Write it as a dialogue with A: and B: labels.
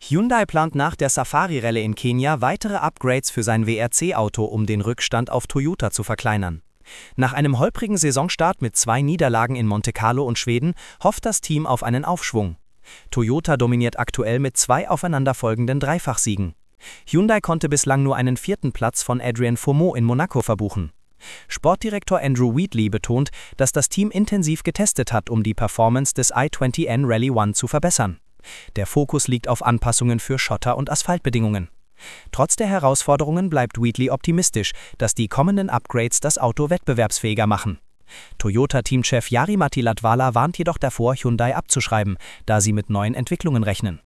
A: Hyundai plant nach der Safari-Rallye in Kenia weitere Upgrades für sein WRC-Auto, um den Rückstand auf Toyota zu verkleinern. Nach einem holprigen Saisonstart mit 2 Niederlagen in Monte Carlo und Schweden hofft das Team auf einen Aufschwung. Toyota dominiert aktuell mit 2 aufeinanderfolgenden Dreifachsiegen. Hyundai konnte bislang nur einen 4. Platz von Adrien Fourmaux in Monaco verbuchen. Sportdirektor Andrew Wheatley betont, dass das Team intensiv getestet hat, um die Performance des i20N Rally One zu verbessern. Der Fokus liegt auf Anpassungen für Schotter- und Asphaltbedingungen. Trotz der Herausforderungen bleibt Wheatley optimistisch, dass die kommenden Upgrades das Auto wettbewerbsfähiger machen. Toyota-Teamchef Jari-Matti Latvala warnt jedoch davor, Hyundai abzuschreiben, da sie mit neuen Entwicklungen rechnen.